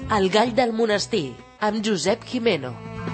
El gall del monestir, amb Josep Gimeno.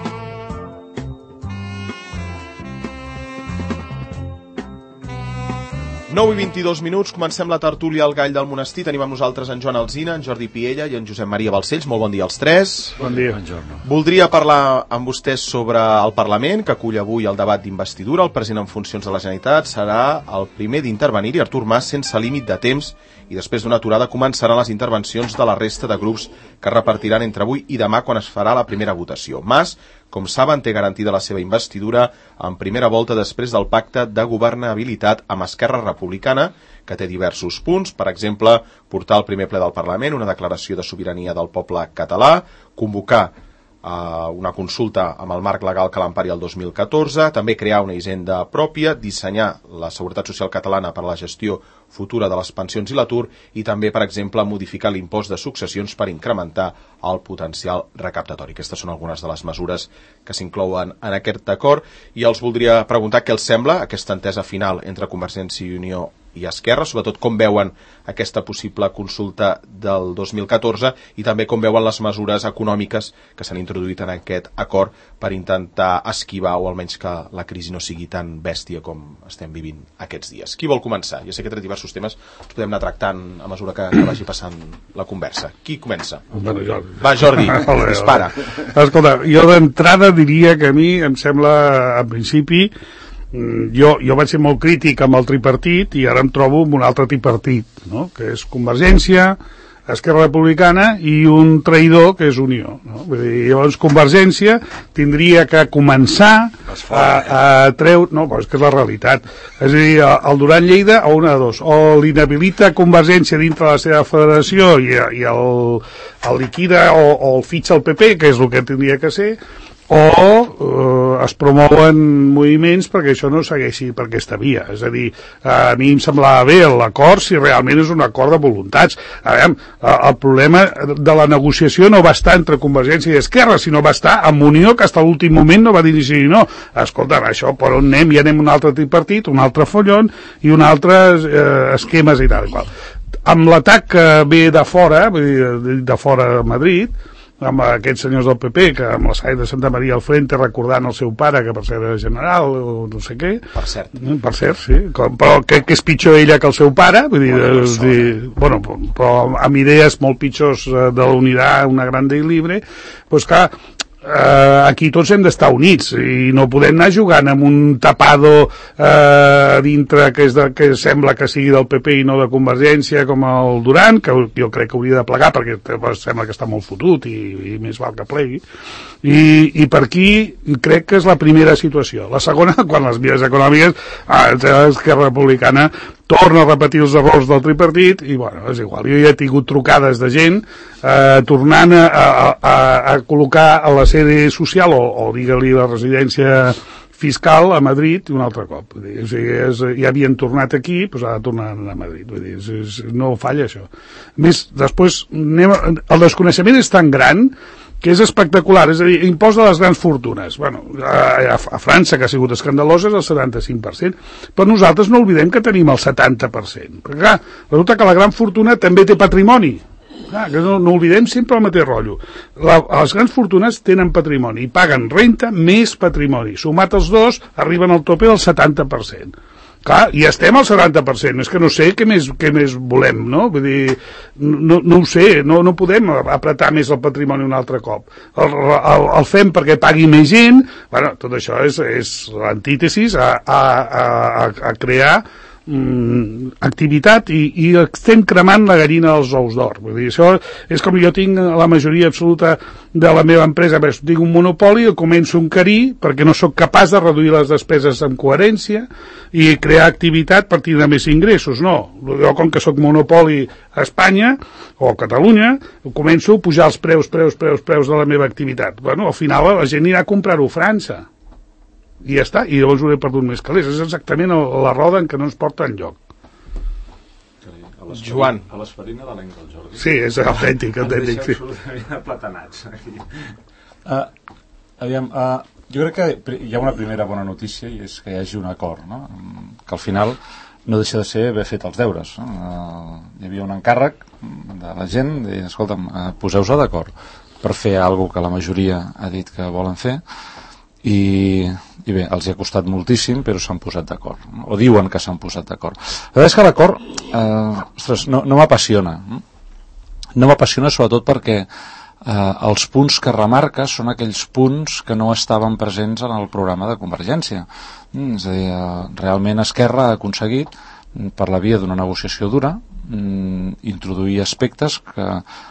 Nou i 22 minuts, comencem la tertúlia al Gall del Monestir. Tenim amb nosaltres en Joan Alsina, en Jordi Piella i en Josep Maria Balcells. Molt bon dia als tres. Bon dia. Buongiorno. Voldria parlar amb vostès sobre el Parlament, que acull avui el debat d'investidura. El president en funcions de la Generalitat serà el primer d'intervenir-hi, Artur Mas, sense límit de temps, i després d'una aturada començaran les intervencions de la resta de grups que repartiran entre avui i demà quan es farà la primera votació. Mas, com saben, té garantida la seva investidura en primera volta després del pacte de governabilitat amb Esquerra Republicana, que té diversos punts, per exemple, portar al primer ple del Parlament una declaració de sobirania del poble català, convocar una consulta amb el marc legal que l'empari el 2014, també crear una hisenda pròpia, dissenyar la seguretat social catalana per a la gestió futura de les pensions i l'atur i també, per exemple, modificar l'impost de successions per incrementar el potencial recaptatori. Aquestes són algunes de les mesures que s'inclouen en aquest acord i els voldria preguntar què els sembla aquesta entesa final entre Convergència i Unió i Esquerra, sobretot com veuen aquesta possible consulta del 2014 i també com veuen les mesures econòmiques que s'han introduït en aquest acord per intentar esquivar o almenys que la crisi no sigui tan bèstia com estem vivint aquests dies. Qui vol començar? Jo sé que he tret diversos temes, els podem anar tractant a mesura que vagi passant la conversa. Qui comença? Bueno, Jordi. Va, Jordi, dispara. Escolta, jo d'entrada diria que a mi em sembla, en principi, jo vaig ser molt crític amb el tripartit i ara em trobo amb un altre tripartit, no? Que és Convergència, Esquerra Republicana i un traïdor que és Unió, no? Vull dir, llavors Convergència tindria que començar a treure... No, però és que és la realitat. És a dir, el Duran Lleida, o una de dos, o l'inhabilita Convergència dintre de la seva federació i el liquida o el fitxa el PP, que és el que tindria que ser, o es promouen moviments perquè això no segueixi per aquesta via. És a dir, a mi em semblava bé l'acord si realment és un acord de voluntats. A veure, el problema de la negociació no va estar entre Convergència i Esquerra, sinó va estar amb Unió, que fins a l'últim moment no va dir ni no. Escolta, això per on anem? Ja anem un altre tripartit, un altre follon i un altre esquemes i tal i qual. Amb l'atac que ve de fora, vull dir, de fora de Madrid, amb aquests senyors del PP, que amb la Sai de Santa Maria al frente recordant el seu pare, que per cert era general o no sé què. Per cert, sí. Però que és pitjor ella que el seu pare, vull dir, però amb idees molt pitjors de la Unidad, una grande i libre, doncs clar, aquí tots hem d'estar units i no podem anar jugant amb un tapado dintre que sembla que sigui del PP i no de Convergència com el Duran, que jo crec que hauria de plegar perquè sembla que està molt fotut i més val que plegui i per aquí crec que és la primera situació. La segona, quan les vies econòmiques Esquerra Republicana torna a repetir els errors del tripartit i bueno, és igual, jo ja he tingut trucades de gent tornant a col·locar a la sede social o digue-li la residència fiscal a Madrid un altre cop. Vull dir, o sigui, ja havien tornat aquí, doncs ara tornen a Madrid. Vull dir, no falla això. A més, després, el desconeixement és tan gran que és espectacular, és a dir, impost de les grans fortunes. Bueno, a França, que ha sigut escandalosa, és el 75%, però nosaltres no oblidem que tenim el 70%. Perquè, clar, resulta que la gran fortuna també té patrimoni. Clar, que no oblidem sempre el mateix rotllo. Les grans fortunes tenen patrimoni i paguen renta més patrimoni. Sumat els dos, arriben al tope del 70%. Clar, i estem al 70%, és que no sé què més volem, no? Vull dir, no ho sé, no podem apretar més el patrimoni un altre cop. El fem perquè pagui més gent, bueno, tot això és l'antítesis a crear activitat i estem cremant la gallina dels ous d'or. Vull dir, això és com jo tinc la majoria absoluta de la meva empresa, tinc un monopoli, començo un carí perquè no sóc capaç de reduir les despeses amb coherència i crear activitat per tindre més ingressos. No, jo com que sóc monopoli a Espanya o a Catalunya, començo a pujar els preus de la meva activitat. Bueno, al final la gent anirà a comprar-ho a França. I ja està, i llavors ho he perdut més calés. És exactament la roda en què no ens porta enlloc. Joan. A l'esferina de l'Engel, Jordi. Sí, és autèntic. Em deixa absolutament aplatanats. Jo crec que hi ha una primera bona notícia i és que hi hagi un acord, no? Que al final no deixa de ser haver fet els deures. Hi havia un encàrrec de la gent, de dir, escolta'm, poseu-vos d'acord per fer alguna que la majoria ha dit que volen fer, i bé, els hi ha costat moltíssim, però s'han posat d'acord, o diuen que s'han posat d'acord. La veritat és que l'acord no m'apassiona. No m'apassiona sobretot perquè els punts que remarca són aquells punts que no estaven presents en el programa de Convergència. És a dir, realment Esquerra ha aconseguit, per la via d'una negociació dura, introduir aspectes que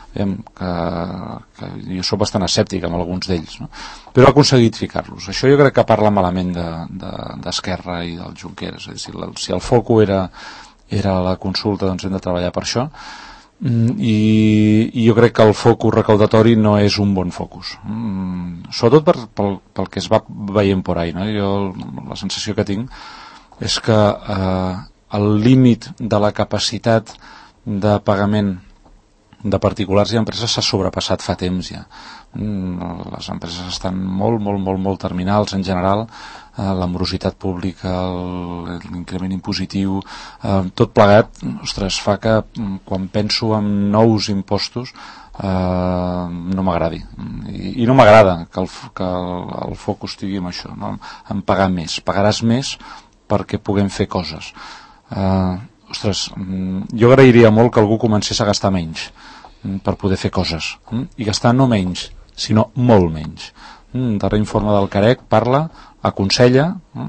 jo soc bastant escèptic amb alguns d'ells, no? Però ha aconseguit ficar-los. Això jo crec que parla malament d'Esquerra i del Junqueras. És a dir, si el foco era la consulta, doncs hem de treballar per això, i jo crec que el focus recaudatori no és un bon focus, sobretot pel que es va veient por ahí, no? Jo la sensació que tinc és que el límit de la capacitat de pagament de particulars i empreses s'ha sobrepassat fa temps ja. Les empreses estan molt terminals en general, la morositat pública, l'increment impositiu, tot plegat, ostres, fa que quan penso en nous impostos no m'agradi, i no m'agrada que el focus estigui en això, no? En pagar més. Pagaràs més perquè puguem fer coses. Ostres, jo agrairia molt que algú comencés a gastar menys per poder fer coses, i gastar no menys, sinó molt menys. El darrer informe del Carec parla, aconsella,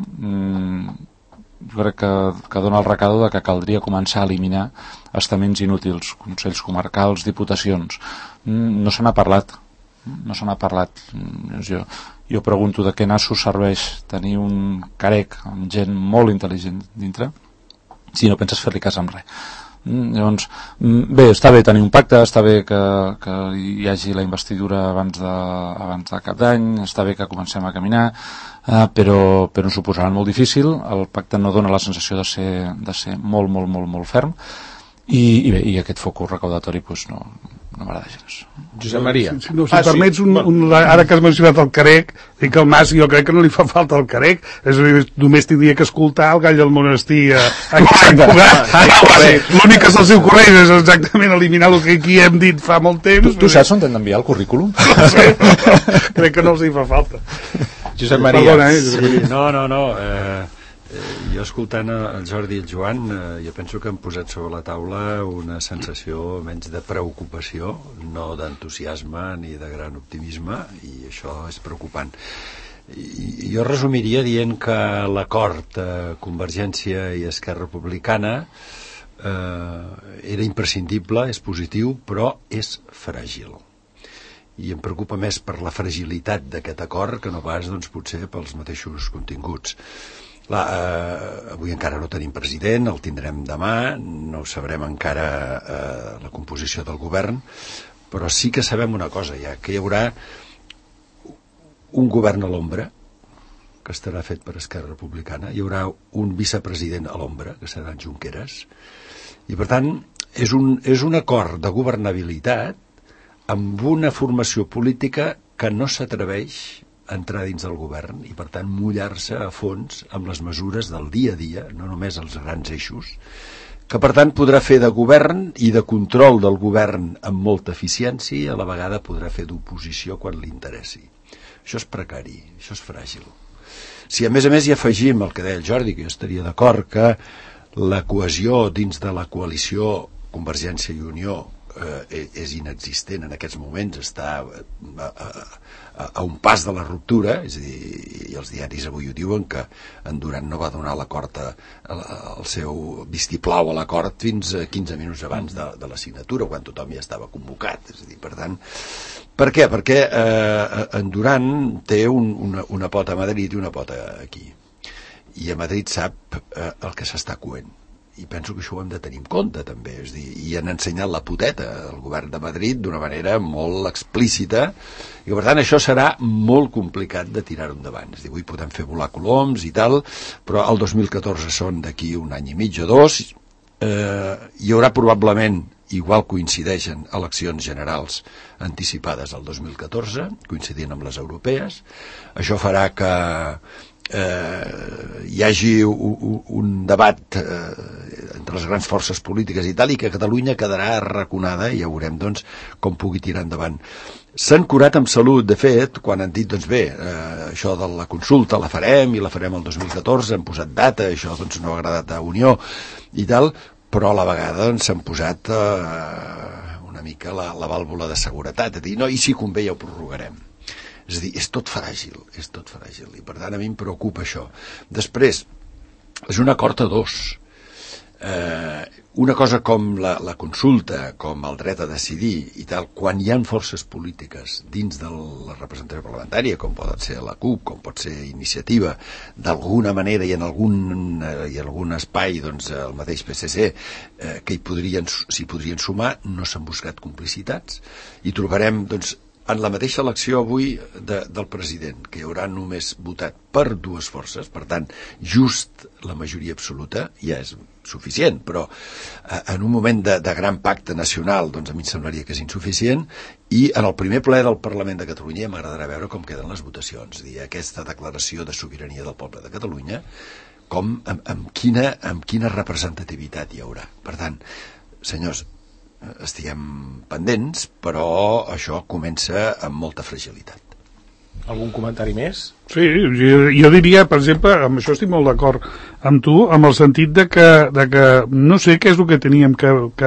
jo crec que dona el recado de que caldria començar a eliminar estaments inútils, consells comarcals, diputacions. No se n'ha parlat. Jo pregunto de què nassos serveix tenir un Carec amb gent molt intel·ligent dintre si no penses fer-li cas amb res. Llavors, bé, està bé tenir un pacte, està bé que hi hagi la investidura abans de cap d'any, està bé que comencem a caminar, però ens ho posaran molt difícil. El pacte no dona la sensació de ser molt ferm, i bé, i aquest focus recaudatori doncs no m'agrada gens. Josep Maria. Si permets, ara que has mencionat el Carec, dic que el Mas, jo crec que no li fa falta el Carec, només tindria que escoltar el gall del monestir l'únic que se'ls ocorreix és exactament eliminar el que aquí hem dit fa molt temps. Tu saps on t'hem d'enviar el currículum? No sé, crec que no els hi fa falta. Josep Maria. Perdona, no. Jo escoltant el Jordi i el Joan, jo penso que han posat sobre la taula una sensació menys de preocupació, no d'entusiasme ni de gran optimisme, i això és preocupant. I jo resumiria dient que l'acord Convergència i Esquerra Republicana era imprescindible, és positiu, però és fràgil. I em preocupa més per la fragilitat d'aquest acord que no pas, doncs, potser pels mateixos continguts. Avui encara no tenim president, el tindrem demà, no sabrem encara la composició del govern, però sí que sabem una cosa ja, que hi haurà un govern a l'ombra, que estarà fet per Esquerra Republicana, hi haurà un vicepresident a l'ombra, que serà en Junqueras, i per tant és un acord de governabilitat amb una formació política que no s'atreveix entrar dins del govern i per tant mullar-se a fons amb les mesures del dia a dia, no només els grans eixos, que per tant podrà fer de govern i de control del govern amb molta eficiència i a la vegada podrà fer d'oposició quan li interessi. Això és precari, això és fràgil. Si a més hi afegim el que deia el Jordi, que jo estaria d'acord que la cohesió dins de la coalició Convergència i Unió és inexistent en aquests moments, està a un pas de la ruptura, és a dir, i els diaris avui ho diuen que en Duran no va donar l'acord, el seu vistiplau a l'acord fins a 15 minuts abans de la signatura, quan tothom ja estava convocat. És a dir, per tant, per què? Perquè en Duran té una pota a Madrid i una pota aquí, i a Madrid sap el que s'està coent, i penso que això ho hem de tenir en compte també, és dir, i han ensenyat la poteta al govern de Madrid d'una manera molt explícita, i per tant això serà molt complicat de tirar-ho endavant. És dir, avui podem fer volar coloms i tal, però el 2014 són d'aquí un any i mig o dos, hi haurà probablement, igual coincideixen eleccions generals anticipades al 2014, coincidint amb les europees. Això farà que hi hagi un debat entre les grans forces polítiques i tal, i que Catalunya quedarà arraconada, i ja veurem doncs com pugui tirar endavant. S'han curat amb salut, de fet, quan han dit, doncs bé, això de la consulta la farem, i la farem el 2014, han posat data, això doncs no ha agradat a Unió i tal, però a la vegada doncs, s'han posat una mica la vàlvula de seguretat, de dir, no, i si convé ja ho prorrogarem. És a dir, és tot fràgil, i per tant a mi em preocupa això. Després, és un acord a dos. Una cosa com la consulta, com el dret a decidir i tal, quan hi ha forces polítiques dins de la representació parlamentària, com poden ser la CUP, com pot ser Iniciativa, d'alguna manera i en algun espai, doncs el mateix PSC, que s'hi podrien sumar, no s'han buscat complicitats, i trobarem, doncs, en la mateixa elecció avui del president, que hi haurà només votat per dues forces, per tant, just la majoria absoluta ja és suficient, però en un moment de gran pacte nacional, doncs a mi em semblaria que és insuficient, i en el primer ple del Parlament de Catalunya m'agradarà veure com queden les votacions, dir, aquesta declaració de sobirania del poble de Catalunya, amb quina representativitat hi haurà. Per tant, senyors, estiguem pendents, però això comença amb molta fragilitat. Algun comentari més? Sí, jo diria, per exemple, amb això estic molt d'acord amb tu, amb el sentit de que no sé què és el que teníem,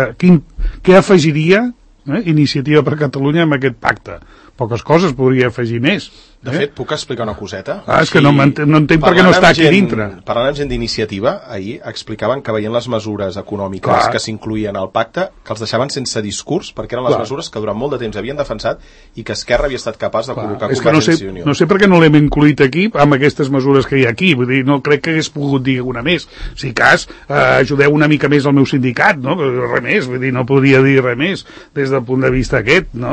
què afegiria Iniciativa per Catalunya amb aquest pacte. Poques coses podria afegir més. De fet, puc explicar una coseta? És que no entenc per què no està aquí dintre. Parlant amb gent d'Iniciativa, ahir explicaven que veient les mesures econòmiques que s'incluïen al pacte, que els deixaven sense discurs, perquè eren les mesures que durant molt de temps havien defensat i que Esquerra havia estat capaç de col·locar Convergència i Unió. No sé per què no l'hem incluït aquí amb aquestes mesures que hi ha aquí. Vull dir, no crec que hagués pogut dir una més. Si cas, ajudeu una mica més al meu sindicat, no? Res més, vull dir, no podria dir res més des del punt de vista aquest, no?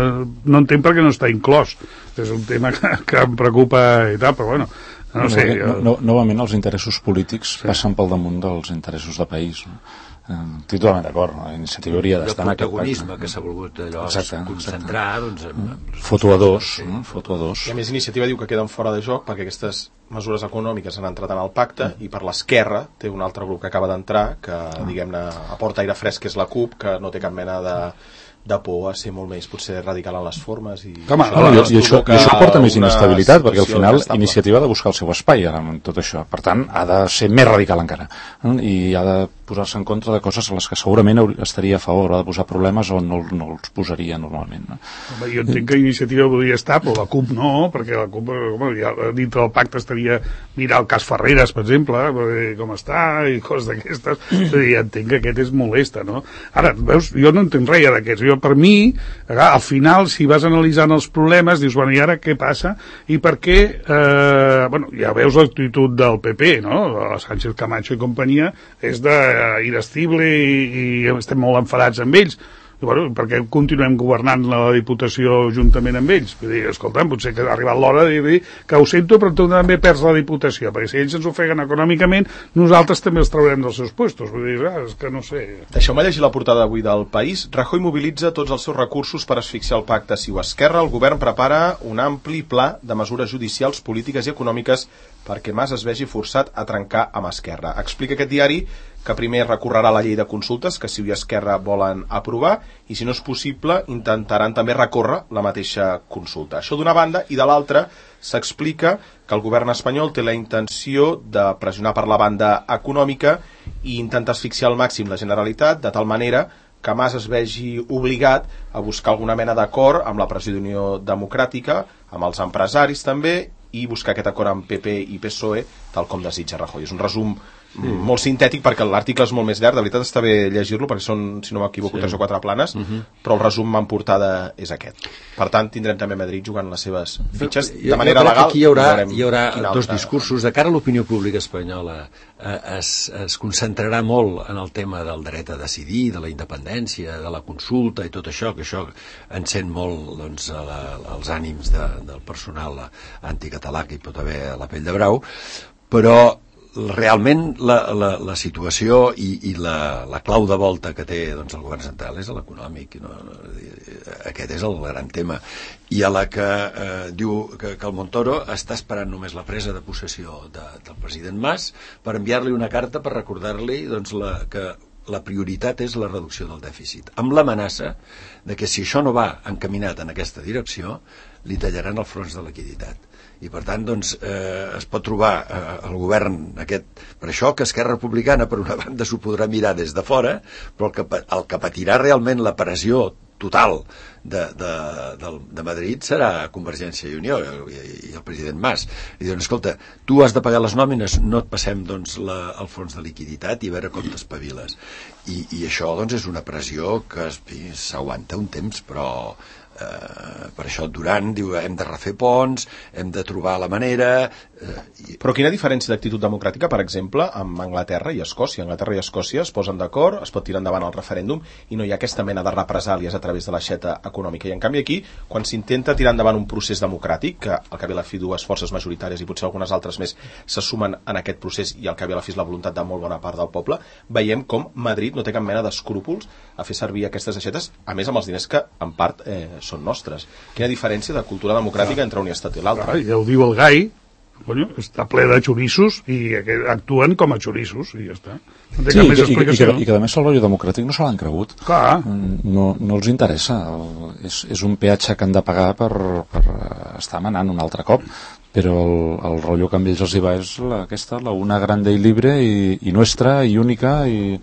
No entenc per què no està inclòs. És un tema que em preocupa i tal, però bueno, no sé. Novament els interessos polítics passen pel damunt dels interessos de país, no? Estic totalment d'acord, la Iniciativa hauria d'estar en aquest pacte. El protagonisme que s'ha volgut allò concentrar, doncs... Foto a dos. I a més Iniciativa diu que queden fora de joc perquè aquestes mesures econòmiques han entrat en el pacte i per l'esquerra té un altre grup que acaba d'entrar que, diguem-ne, aporta aire fresc, que és la CUP, que no té cap mena de por a ser molt més potser radical en les formes i això porta més inestabilitat perquè al final Iniciativa ha de buscar el seu espai en tot això, per tant ha de ser més radical encara i ha de posar-se en contra de coses a les que segurament estaria a favor, ha de posar problemes on no els posaria normalment, no? Home, jo entenc que Iniciativa podria estar, però la CUP no, perquè la CUP ja, dintre del pacte estaria mirar el cas Ferreres, per exemple, com està i coses d'aquestes, ja entenc que aquest és molesta, no? Ara, veus, jo no entenc res d'aquests, per mi, al final, si vas analitzant els problemes, dius, bueno, i ara què passa? I per què, bueno, ja veus l'actitud del PP, no? De Sánchez Camacho i companyia, és d'irascible i estem molt enfadats amb ells. I, bueno, perquè continuem governant la Diputació juntament amb ells. Vull dir, escolta'm, potser que ha arribat l'hora de dir que ho sento, però tu també perds la Diputació, perquè si ells ens ofeguen econòmicament, nosaltres també els traurem dels seus puestos. Vull dir, és que no sé. Deixeu-me llegir la portada d'avui del País. Rajoy mobilitza tots els seus recursos per asfixiar el pacte CiU Esquerra. El govern prepara un ampli pla de mesures judicials, polítiques i econòmiques perquè Mas es vegi forçat a trencar amb Esquerra. Explica aquest diari que primer recorrerà la llei de consultes que CiU i Esquerra volen aprovar i si no és possible intentaran també recórrer la mateixa consulta. Això d'una banda, i de l'altra s'explica que el govern espanyol té la intenció de pressionar per la banda econòmica i intentar asfixiar al màxim la Generalitat de tal manera que Mas es vegi obligat a buscar alguna mena d'acord amb la pressió d'Unió Democràtica, amb els empresaris també, i buscar aquest acord amb PP i PSOE tal com desitja Rajoy. És un resum molt sintètic perquè l'article és molt més llarg, de veritat està bé llegir-lo perquè són, si no m'equivoco, 3 o 4 planes, però el resum en portada és aquest. Per tant, tindrem també Madrid jugant les seves fitxes de manera legal. Aquí hi haurà dos discursos. De cara a l'opinió pública espanyola es concentrarà molt en el tema del dret a decidir, de la independència, de la consulta i tot això, que això encén molt doncs, els ànims del personal anticatalà que hi pot haver a la pell de brau, però realment la situació i la clau de volta que té doncs, el govern central és l'econòmic. No? Aquest és el gran tema. I a la que diu que el Montoro està esperant només la presa de possessió del president Mas per enviar-li una carta per recordar-li doncs, que la prioritat és la reducció del dèficit, amb l'amenaça de que si això no va encaminat en aquesta direcció, li tallaran els fronts de liquiditat. I per tant doncs, es pot trobar el govern aquest, per això que Esquerra Republicana per una banda s'ho podrà mirar des de fora, però el que patirà realment la pressió total de Madrid serà Convergència i Unió i el president Mas. I diuen, escolta, tu has de pagar les nòmines, no et passem doncs, el fons de liquiditat i a veure com t'espaviles. I això doncs, és una pressió que s'aguanta un temps, però per això Duran diu hem de refer ponts, hem de trobar la manera. Però quina diferència d'actitud democràtica, per exemple, amb Anglaterra i Escòcia? Anglaterra i Escòcia es posen d'acord, es pot tirar endavant el referèndum i no hi ha aquesta mena de represàlies a través de l'aixeta econòmica. I en canvi aquí, quan s'intenta tirar endavant un procés democràtic, que al cap i a la fi dues forces majoritàries i potser algunes altres més se sumen en aquest procés i al cap i a la fi és la voluntat de molt bona part del poble, veiem com Madrid no té cap mena d'escrúpols a fer servir aquestes aixetes, a més amb els diners que en part són nostres. Quina diferència de cultura democràtica entre un estat i l'altre? Ja ho diu el Gai, està ple de xorissos i actuen com a xorissos i ja està. No té cap més explicació. I que a més el rotllo democràtic no se l'han cregut. Clar. No els interessa. És un peatge que han de pagar per estar manant un altre cop, però el rotllo que amb ells els hi va és la una grande y libre y nuestra y única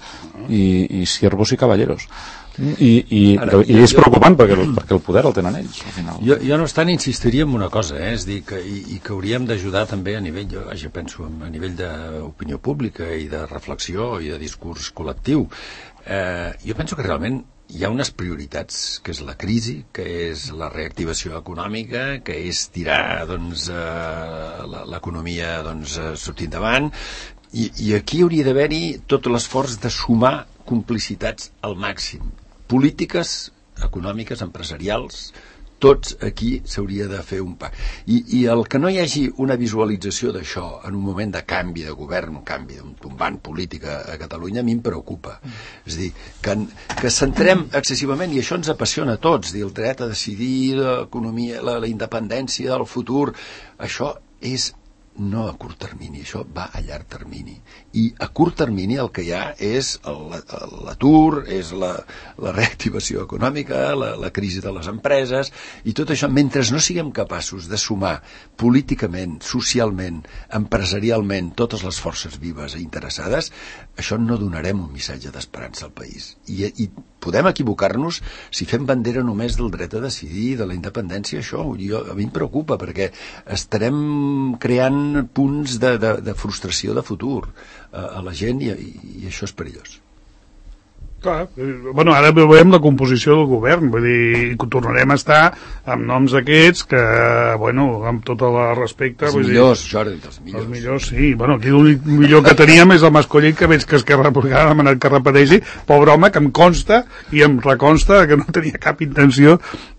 y siervos y caballeros. I és preocupant perquè el poder el tenen ells al final. Jo no obstant insistiria en una cosa, és dir, que hauríem d'ajudar també a nivell, jo penso a nivell d'opinió pública i de reflexió i de discurs col·lectiu. Jo penso que realment hi ha unes prioritats, que és la crisi, que és la reactivació econòmica, que és tirar doncs, l'economia doncs, sortint davant, i aquí hauria d'haver-hi tot l'esforç de sumar complicitats al màxim, polítiques, econòmiques, empresarials, tots aquí s'hauria de fer un pas. I el que no hi hagi una visualització d'això en un moment de canvi de govern, un canvi d'un tombant polític a Catalunya, a mi em preocupa. És a dir, que centrem excessivament, i això ens apassiona a tots, el dret a decidir, l'economia, la independència, el futur, això és no a curt termini, això va a llarg termini. I a curt termini el que hi ha és l'atur, és la reactivació econòmica, la crisi de les empreses, i tot això, mentre no siguem capaços de sumar políticament, socialment, empresarialment, totes les forces vives i interessades, això no donarem un missatge d'esperança al país. I podem equivocar-nos si fem bandera només del dret a decidir, de la independència, això a mi em preocupa, perquè estarem creant punts de frustració de futur a la gent i això és perillós. Clar, ara veiem la composició del govern, vull dir, tornarem a estar amb noms aquests que, amb tot el respecte... Els millors, Jordi, els millors. Els millors, sí. Aquí l'únic millor que teníem és el Mascolell, que veig que Esquerra Republicana ha demanat que repeteixi, pobre home, que em consta i em reconsta que no tenia cap intenció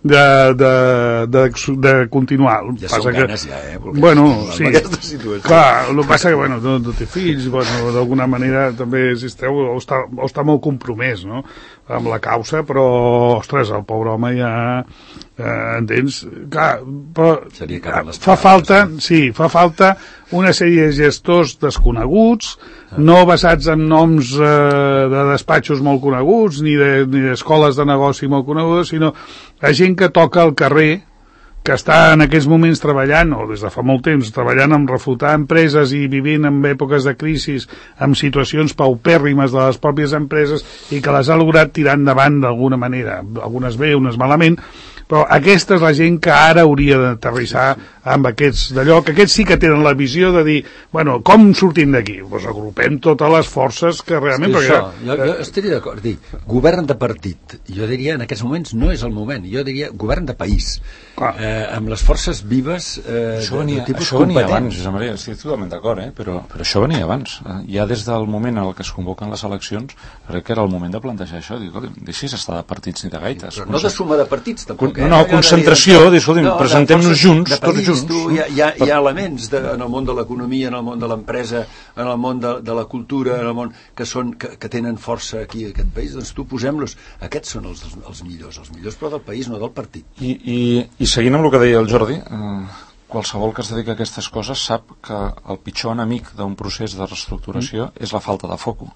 de continuar. Ja són ganes, ja, sí. Clar, el que passa que, no té fills, d'alguna manera també existeu, o està molt compromès, no?, amb la causa, però, ostres, el pobre home ja entens? Clar, però fa falta una sèrie de gestors desconeguts, no basats en noms de despatxos molt coneguts, ni d'escoles de negoci molt conegudes, sinó a gent que toca al carrer, que està en aquests moments treballant, o des de fa molt temps, treballant en reflotar empreses i vivint en èpoques de crisi, amb situacions paupèrrimes de les pròpies empreses i que les ha lograt tirar endavant d'alguna manera, algunes bé, unes malament, però aquesta és la gent que ara hauria d'aterrissar amb aquests d'allò, que aquests sí que tenen la visió de dir, com sortim d'aquí? Doncs agrupem totes les forces que realment... Jo estaria d'acord, govern de partit, jo diria en aquests moments no és el moment, jo diria govern de país. amb les forces vives Això venia abans, Josep Maria, estic totalment d'acord, però això venia abans. Ja des del moment en què es convoquen les eleccions, crec que era el moment de plantejar això. Deixis estar de partits ni de gaites. Però no de suma de partits, tampoc. No, concentració, presentem-nos junts, tots junts. Hi ha elements en el món de l'economia, en el món de l'empresa, en el món de la cultura, en el món que tenen força aquí a aquest país, doncs tu posem-los. Aquests són els millors però del país, no del partit. I seguint amb el que deia el Jordi, qualsevol que es dedica a aquestes coses sap que el pitjor enemic d'un procés de reestructuració és la falta de foco.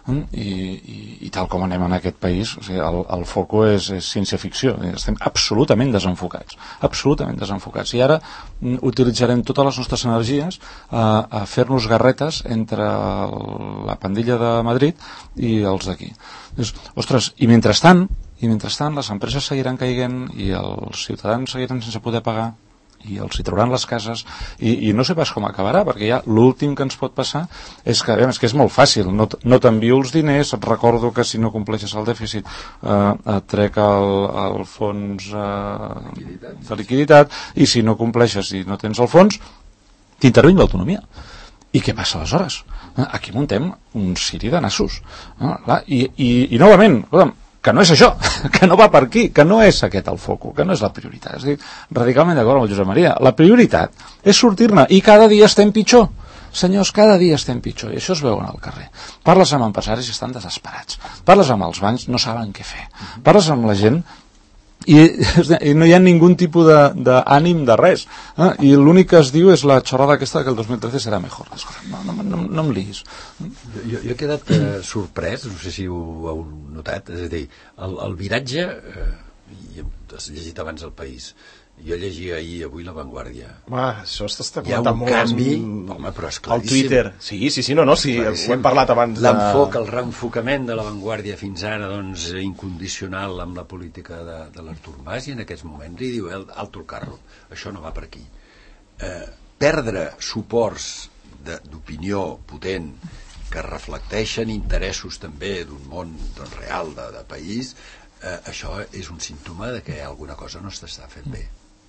I tal com anem en aquest país, o sigui, el foco és ciència-ficció. Estem absolutament desenfocats. I ara utilitzarem totes les nostres energies a fer-nos garretes entre la pandilla de Madrid i els d'aquí. Ostres, i mentrestant, les empreses seguiran caient i els ciutadans seguiran sense poder pagar i els hi trauran les cases i no sé pas com acabarà, perquè ja l'últim que ens pot passar és que és molt fàcil, no t'envio els diners, et recordo que si no compleixes el dèficit et trec el fons de liquiditat, i si no compleixes i no tens el fons t'interveny l'autonomia. I què passa aleshores? Aquí muntem un ciri de nassos. I novament, que no és això, que no va per aquí, que no és aquest el foco, que no és la prioritat. És a dir, radicalment d'acord amb el Josep Maria. La prioritat és sortir-ne, i cada dia estem pitjor. Senyors, cada dia estem pitjor, i això es veu al carrer. Parles amb empresaris i estan desesperats. Parles amb els bancs, no saben què fer. Parles amb la gent i no hi ha ningú tipus d'ànim de res, i l'únic que es diu és la xorrada aquesta que el 2013 serà millor. No em liguis. Jo he quedat sorprès, no sé si ho heu notat, és a dir, el viratge, i has llegit abans El País, jo llegia avui La Vanguardia. Això està hi ha un canvi, però és claríssim. Al Twitter, sí, ho hem parlat abans. El reenfocament de La Vanguardia fins ara, doncs, incondicional amb la política de l'Artur Mas, i en aquests moments li diu alto el carro, això no va per aquí. Perdre suports d'opinió potent que reflecteixen interessos també d'un món real de país, això és un símptoma de que alguna cosa no s'està fent bé.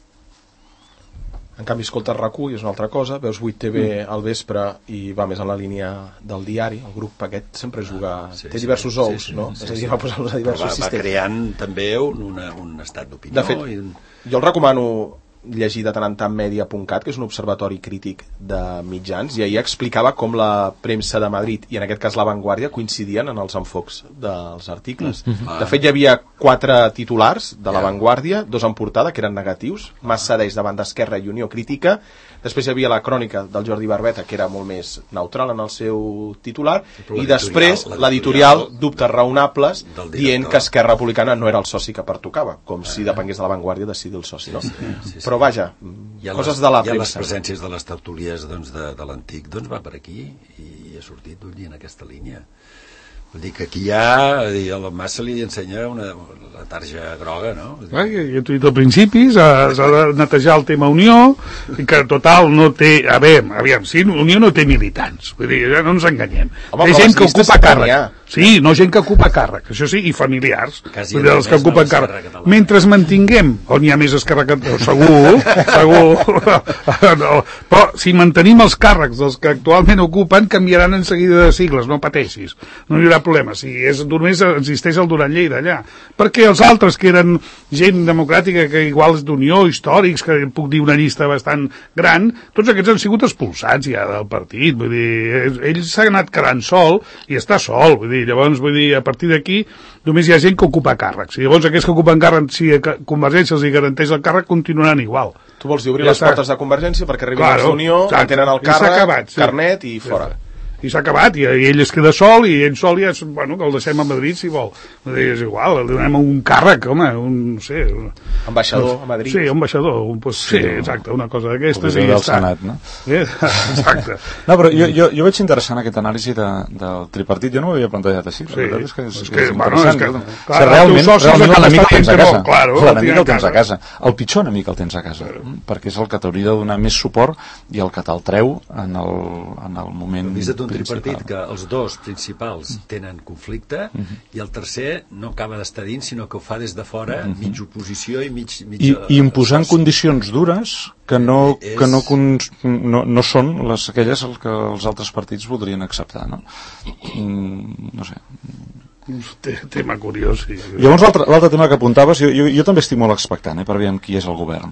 En canvi, escoltes RAC1 i és una altra cosa, veus 8TV al vespre i va més en la línia del diari, el grup aquest sempre juga, té diversos ous, no? És a dir, va posar-los a diversos sistemes. Va creant també un estat d'opinió. De fet, jo el recomano llegir de tant en tant Media.cat, que és un observatori crític de mitjans, i ahir explicava com la premsa de Madrid i en aquest cas La Vanguardia coincidien en els enfocs dels articles. De fet, hi havia 4 titulars de La Vanguardia, 2 en portada que eren negatius, Mas cedeix davant d'Esquerra i Unió Crítica. Després hi havia la crònica del Jordi Barbeta, que era molt més neutral en el seu titular, i després l'editorial Dubtes raonables, dient que Esquerra Republicana no era el soci que pertocava, com si depengués de La Vanguardia decidir el soci, no? Però vaja, coses de la premsa. I les presències de les tertúlies de l'antic va per aquí i ha sortit en aquesta línia. Vull dir que aquí ja el Mas se li ensenya la tarja groga, no? Ja t'ho he dit al principi, s'ha de netejar el tema Unió, i que total no té... Aviam, sí, Unió no té militants, vull dir, ja no ens enganyem. Home, té gent que ocupa càrrec. Sí, no gent que ocupa càrrec, això sí, i familiars, vull dir, els que ocupen càrrec. Mentre mantinguem, on hi ha més Esquerra Catalana, segur, però si mantenim els càrrecs dels que actualment ocupen, canviaran en seguida de sigles, no pateixis, no hi haurà problema, si només existeix el Duran Lleida allà, perquè els altres que eren gent democràtica, que igual és d'Unió, històrics, que puc dir una llista bastant gran, tots aquests han sigut expulsats ja del partit, vull dir, ell s'ha anat quedant sol i està sol, vull dir, llavors, a partir d'aquí només hi ha gent que ocupa càrrecs, i llavors aquests que ocupen càrrec, si Convergència els garanteix el càrrec, continuaran igual. Tu vols dir obrir les portes de Convergència perquè arribin a l'Unió, tenen el càrrec, carnet i fora. I s'ha acabat, i ell es queda sol, i ell sol ja, que el deixem a Madrid si vol. És igual, li donem un càrrec, home, no sé... Ambaixador a Madrid. Sí, ambaixador, sí, exacte, una cosa d'aquestes i ja està. Senat, no? Exacte. No, però jo veig interessant aquest anàlisi del tripartit, jo no ho havia plantejat així, la veritat és que és interessant. Realment l'enemic el tens a casa. L'enemic el tens a casa. El pitjor enemic el tens a casa, perquè és el que t'hauria de donar més suport i el que te'l treu en el moment pitjor. tripartit que els dos principals tenen conflicte i el tercer no acaba d'estar dins, sinó que ho fa des de fora, mig oposició i mig I imposant condicions dures que no són aquelles que els altres partits voldrien acceptar, no? No sé. Tema curiós, sí. Llavors, l'altre tema que apuntaves, jo també estic molt expectant, per veure qui és el govern.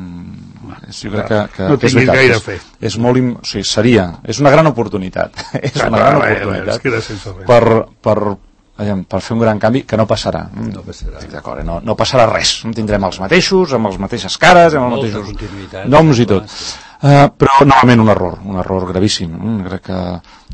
Jo crec que no tinguis gaire fe. És molt... O sigui, és una gran oportunitat. És una gran oportunitat per fer un gran canvi que no passarà. No passarà. Estic d'acord, no passarà res. Tindrem els mateixos, amb les mateixes cares, amb els mateixos noms i tot. Però novament un error gravíssim. Crec que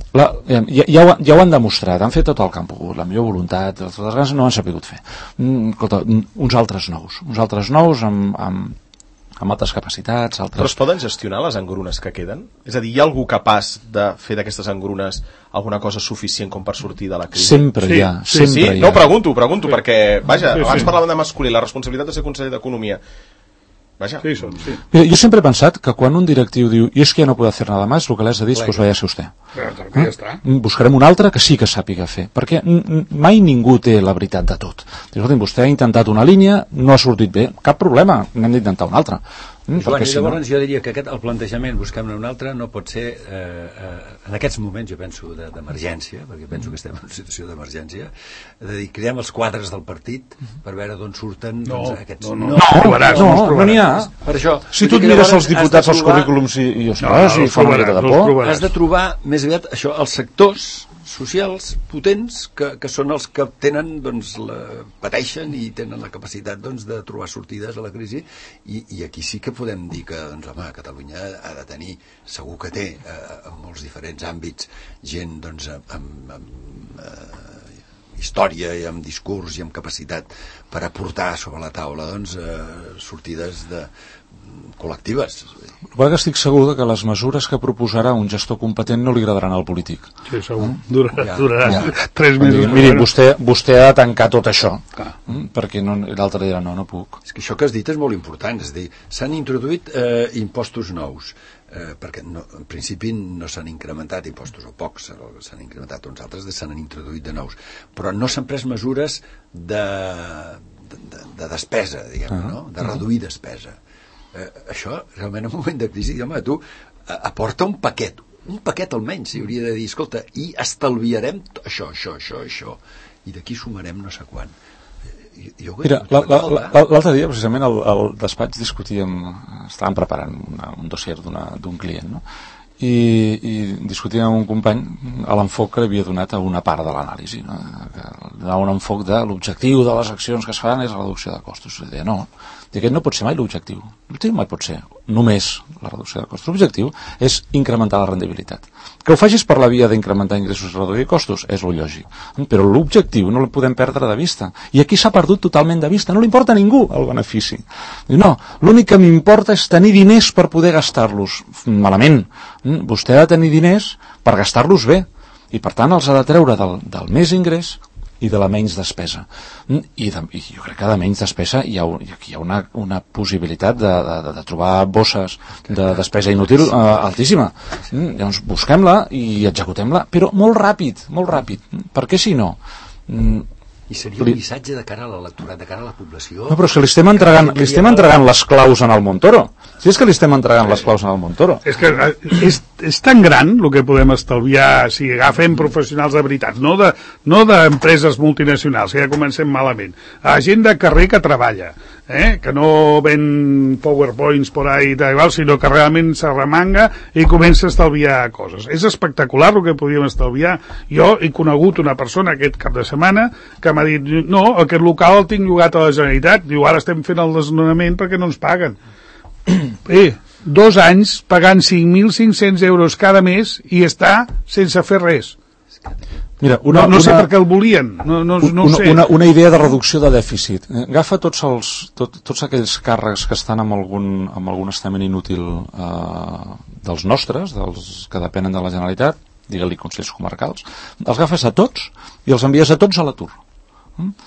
ja ho han demostrat, han fet tot el que han pogut, la millor voluntat, les ganes no han sapigut fer. Uns altres nous amb altres capacitats, Però es poden gestionar les engrunes que queden? És a dir, hi ha algú capaç de fer d'aquestes engrunes alguna cosa suficient com per sortir de la crisi? Sempre hi ha. No, pregunto, perquè, vaja, abans parlàvem de masculí, la responsabilitat de ser conseller d'Economia. Vaja. Sí. Jo sempre he pensat que quan un directiu diu y es que ya no puedo hacer nada más, lo que le has de dir és pues váyase usted. Ja està. Buscarem un altre que sí que sàpiga fer, perquè mai ningú té la veritat de tot. Escolti'm, vostè ha intentat una línia, no ha sortit bé, cap problema, n'hem d'intentar una altra. Joan, llavors jo diria que el plantejament buscar-ne un altre no pot ser en aquests moments, jo penso, d'emergència, perquè penso que estem en una situació d'emergència, de dir, creem els quadres del partit per veure d'on surten aquests. No n'hi ha. Per això, si tu et mires els diputats, els currículums i fa una mica de por, has de trobar més aviat això, els sectors socials potents que són els que tenen, doncs, pateixen i tenen la capacitat, doncs, de trobar sortides a la crisi i aquí sí que podem dir que, doncs, home, Catalunya ha de tenir, segur que té en molts diferents àmbits gent, doncs, amb història i amb discurs i amb capacitat per aportar sobre la taula, doncs, sortides col·lectives. Perquè estic segur que les mesures que proposarà un gestor competent no li agradaran al polític. Sí, segur. Durarà 3 mesos. Miri, vostè ha de tancar tot això. Perquè l'altre dirà, no puc. És que això que has dit és molt important. És a dir, s'han introduït impostos nous, perquè en principi no s'han incrementat impostos, o pocs s'han incrementat, uns altres s'han introduït de nous. Però no s'han pres mesures de despesa, diguem-ne, no? De reduir despesa. Això, realment, en un moment de crisi, home, tu aporta un paquet almenys, s'hi hauria de dir, escolta, i estalviarem això, i d'aquí sumarem no sé quant. Mira, l'altre dia, precisament, al despatx estàvem preparant un dossier d'un client, no? I discutíem amb un company l'enfoc que li havia donat a una part de l'anàlisi, no? Que donava un enfoc de l'objectiu de les accions que es fan és la reducció de costos. I deia, no, aquest no pot ser mai l'objectiu. L'objectiu mai pot ser només la reducció de costos. L'objectiu és incrementar la rendibilitat. Que ho facis per la via d'incrementar ingressos i reduir costos és lo lògic. Però l'objectiu no el podem perdre de vista. I aquí s'ha perdut totalment de vista. No li importa a ningú el benefici. No, l'únic que m'importa és tenir diners per poder gastar-los. Malament. Vostè ha de tenir diners per gastar-los bé. I per tant els ha de treure del més ingrés i de la menys despesa. I jo crec que de menys despesa hi ha una possibilitat de trobar bosses de despesa inútil altíssima. Llavors busquem-la i executem-la, però molt ràpid, perquè si no... I seria un missatge de cara a l'electorat, de cara a la població... No, però és que li estem entregant les claus en el Montoro. Si és que li estem entregant les claus en el Montoro. És que és tan gran el que podem estalviar si agafem professionals de veritat, no d'empreses multinacionals, que ja comencem malament. A gent de carrer que treballa, que no ven PowerPoints por ahí, sinó que realment s'arremanga i comença a estalviar coses. És espectacular el que podíem estalviar. Jo he conegut una persona aquest cap de setmana que m'ha dit, no, aquest local el tinc llogat a la Generalitat. Diu, ara estem fent el desnonament perquè no ens paguen. 2 anys pagant 5.500 euros cada mes i està sense fer res. Mira, no sé per què el volien, no ho sé. Una idea de reducció de dèficit. Agafa tots aquells càrrecs que estan amb algun estament inútil dels nostres, dels que depenen de la Generalitat, digue-li consells comarcals, els agafes a tots i els envies a tots a l'atur.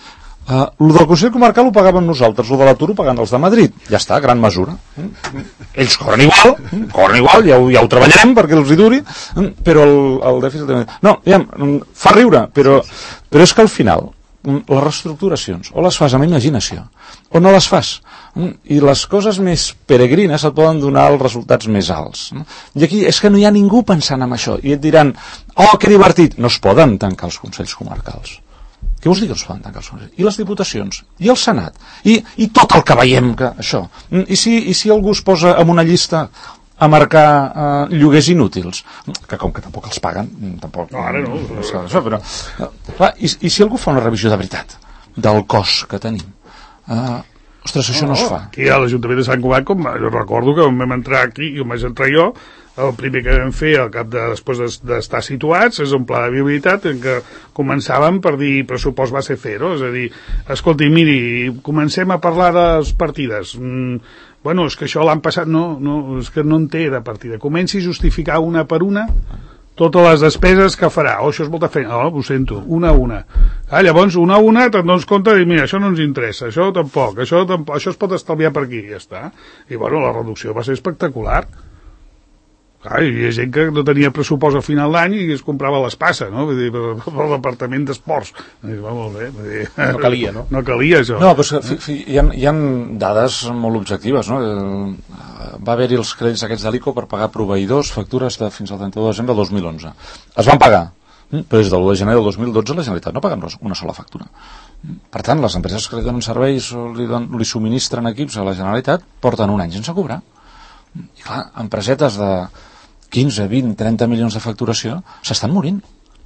Lo del Consell Comarcal ho pagàvem nosaltres, lo de l'atur ho paguen els de Madrid. Ja està, gran mesura. ells cobren igual, ja ho treballarem perquè els hi duri, però el dèficit... No, fa riure, però és que al final les reestructuracions o les fas amb imaginació o no les fas, i les coses més peregrines et poden donar els resultats més alts. I aquí és que no hi ha ningú pensant en això, i et diran, oh, que divertit, no es poden tancar els consells comarcals. Què vols dir que no es poden tancar els consells? I les diputacions, i el Senat, i tot el que veiem que això. I si algú es posa en una llista a marcar lloguers inútils, que com que tampoc els paguen, tampoc... No, ara no. Això, però, clar, i si algú fa una revisió de veritat del cost que tenim, ostres, això no es fa. Aquí a l'Ajuntament de Sant Cugat, jo recordo que vam entrar aquí, i on vaig entrar jo, el primer que vam fer al cap després d'estar situats és un pla de viabilitat en què començàvem per dir pressupost base cero, és a dir, escolti, miri, comencem a parlar de les partides. Bueno, és que això l'han passat, no, és que no en té de partida. Comenci a justificar una per una totes les despeses que farà. Això és molta feina. Ho sento, una a una. Llavors, una a una, te'n dones compte de dir, mira, això no ens interessa, això tampoc, això es pot estalviar per aquí, ja està. I, bueno, la reducció va ser espectacular. Clar, hi havia gent que no tenia pressupost a final d'any i es comprava l'espasa, no? Vull dir, pel departament d'esports. Va molt bé. Vull dir, no calia, no? No calia, això. No, però hi ha dades molt objectives, no? Va haver-hi els crèdits aquests de l'ICO per pagar proveïdors, factures fins al 31 de desembre del 2011. Es van pagar, però des de l'1 de gener del 2012 la Generalitat no paga una sola factura. Per tant, les empreses que li donen serveis o li subministren equips a la Generalitat porten un any sense cobrar. I clar, empresetes de 15, 20, 30 milions de facturació s'estan morint.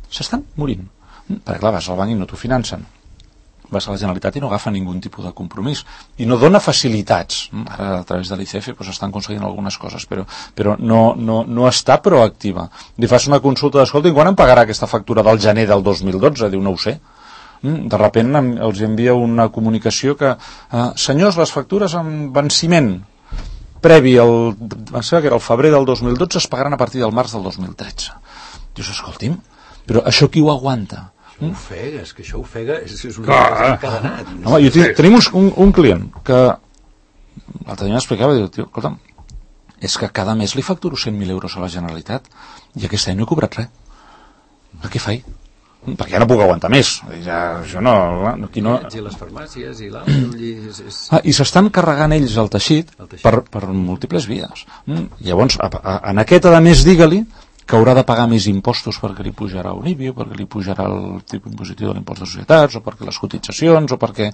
Perquè clar, vas al banc i no t'ho financen. Vas a la Generalitat i no agafa ningun tipus de compromís. I no dona facilitats. Ara, a través de l'ICF, estan aconseguint algunes coses, però no està proactiva. Li fas una consulta d'escolta, i quan em pagarà aquesta factura del gener del 2012? Diu, no ho sé. De repent els envia una comunicació que senyors, les factures amb venciment previ va ser que era el febrer del 2012, es pagaran a partir del març del 2013. Dius, escolti'm, però això qui ho aguanta? És que això ofega, és una cosa encadenat. Tenim un client que l'altre dia m'explicava, diu, tio, escolta'm, és que cada mes li facturo 100.000 euros a la Generalitat i aquest any no he cobrat res. Què faig? Perquè ja no puc aguantar més. Això no... I les farmàcies i l'altre... I s'estan carregant ells el teixit per múltiples vies. Llavors, en aquest, a més, digue-li que haurà de pagar més impostos perquè li pujarà un IBI, o perquè li pujarà el tipus impositiu de l'impost de societats, o perquè les cotitzacions, o perquè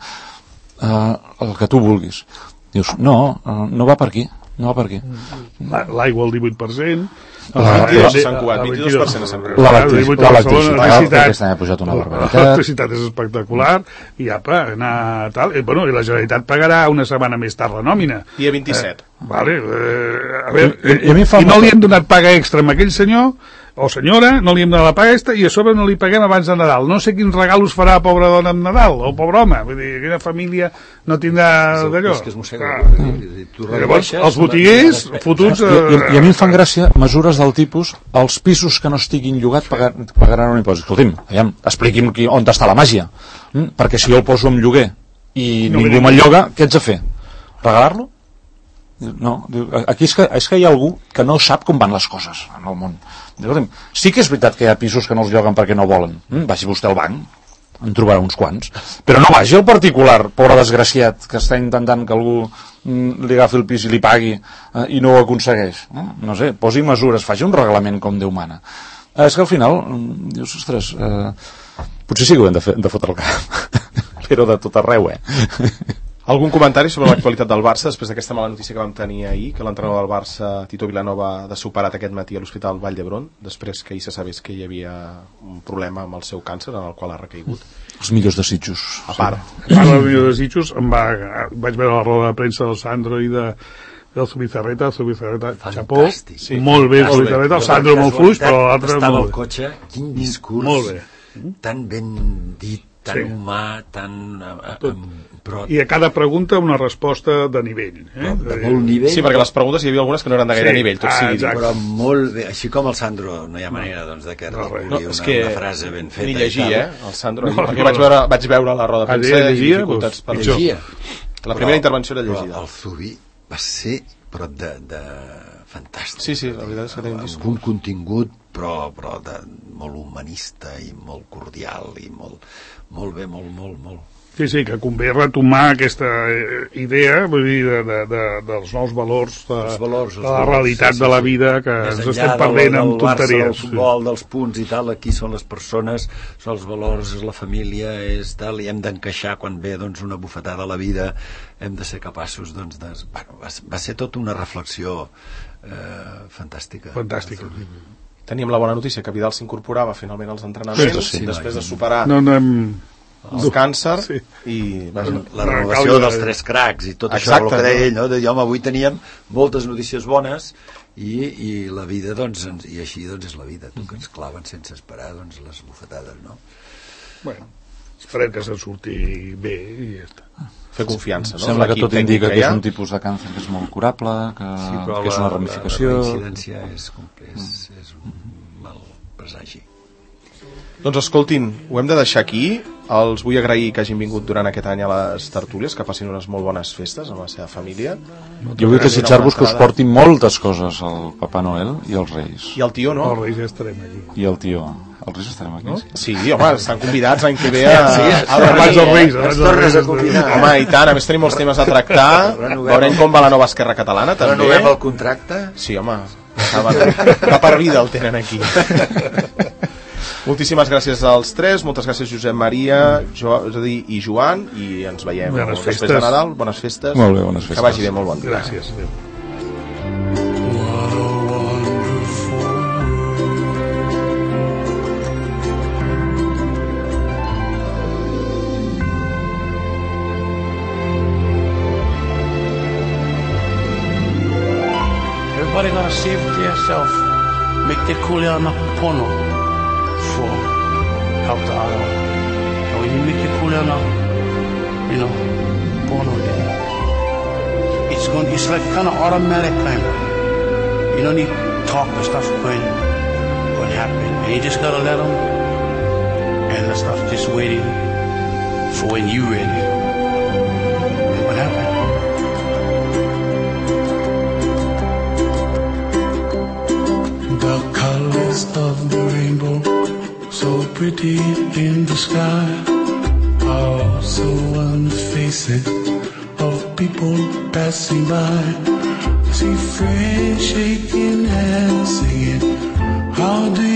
el que tu vulguis. Dius, no va per aquí. L'aigua al 18%, Sant Cugat, 22% a Sant Cugat. L'electricitat ha pujat una barbaritat. L'electricitat és espectacular i apa, anar tal. I la Generalitat pagarà una setmana més tard la nòmina. Dia 27. Vale, a veure, i no li hem donat paga extra a aquell senyor o senyora, no li hem donat la paga extra i a sobre no li paguem abans de Nadal. No sé quins regalos farà pobra dona amb Nadal o pobre home, vull dir, quina família no tindrà d'allò. És que es mossega. Llavors, els botiguers fotuts... I a mi em fan gràcia mesures del tipus els pisos que no estiguin llogat pagaran un impost. Escolti'm, expliqui'm on està la màgia. Perquè si jo el poso en lloguer i ningú me'l lloga, què ets de fer? Regalar-lo? No, aquí és que hi ha algú que no sap com van les coses en el món. Sí que és veritat que hi ha pisos que no els lloguen perquè no volen. Vagi vostè al banc, en trobarà uns quants, però no vagi al particular, pobre desgraciat, que està intentant que algú li agafi el pis i li pagui i no ho aconsegueix. No sé, posi mesures, faci un reglament com Déu mana. És que al final dius, ostres, potser sí que ho hem de fotre al cap, però de tot arreu, Algun comentari sobre l'actualitat del Barça després d'aquesta mala notícia que vam tenir ahir, que l'entrenador del Barça, Tito Vilanova, ha superat aquest matí a l'Hospital Vall d'Hebron, després que ahir se sabés que hi havia un problema amb el seu càncer, en el qual ha recaigut. Els millors desitjos. A part dels millors desitjos, vaig veure la roda de premsa del Sandro i del Zubizarreta, xapó, molt bé el Zubizarreta, el Sandro molt fluix, però l'altre estava al cotxe, quin discurs molt bé, tan ben dit, tan humà, tan... I a cada pregunta una resposta de nivell. De molt nivell. Sí, perquè les preguntes hi havia algunes que no eren de gaire nivell, tot sigui dit. Però molt bé, així com el Sandro, no hi ha manera de que reguli una frase ben feta. Ni llegir, el Sandro, perquè vaig veure la roda de premsa i dificultats per llegia. La primera intervenció era llegida. El Zubi va ser però de fantàstic. Sí, la veritat és que tenim discurs. Amb un contingut, però molt humanista i molt cordial i molt bé, molt. Sí, que convé retomar aquesta idea, vull dir, dels nous valors, de la realitat de la vida, que ens estem perdent amb tonteries. Del futbol, dels punts i tal, aquí són les persones, són els valors, és la família, és tal, i hem d'encaixar quan ve una bufetada a la vida, hem de ser capaços, va ser tota una reflexió fantàstica. Fantàstica. Teníem la bona notícia que Vidal s'incorporava finalment als entrenaments, després de superar el càncer i la renovació dels 3 cracs i tot això, el que deia ell, no? Home, avui teníem moltes notícies bones i la vida, i així és la vida, que ens claven sense esperar les bufetades, no? Bueno, esperem que se'n surti bé i ja està. Fer confiança, no? Sembla que tot indica que és un tipus de càncer que és molt curable, que és una ramificació. La incidència és un mal presagi. Doncs escoltin, ho hem de deixar aquí. Els vull agrair que hagin vingut durant aquest any a les tertúlies, que passin unes molt bones festes amb la seva família. Jo vull desitjar-vos que us portin moltes coses al Papà Noel i als Reis. I el tio, no? Els Reis ja estarem aquí. I el tio. Els Reis estarem aquí? No? Sí, home, estan convidats l'any que ve a abans dels Reis. Ens tornes a convidar. Home, i tant, a més tenim molts temes a tractar. Veurem com va la nova Esquerra Catalana, també. Renovem el contracte? Sí, home, que per vida el tenen aquí. Moltíssimes gràcies als 3, moltes gràcies Josep Maria, Jordi i Joan, i ens veiem després de Nadal. Bones festes. Molt bé, bones festes. Que vagi bé, molt bon dia. Gràcies. Everybody gotta see it for yourself. Make the kuleana pono for help the other one. And when you make the kuleana, pono, it's like kind of automatic kind of. You don't need talk and stuff going happen. And you just gotta let them, and the stuff just waiting for when you ready. And what happened? The colors of the rainbow, so pretty in the sky, are also on the faces of people passing by. See friends shaking hands, singing, how do you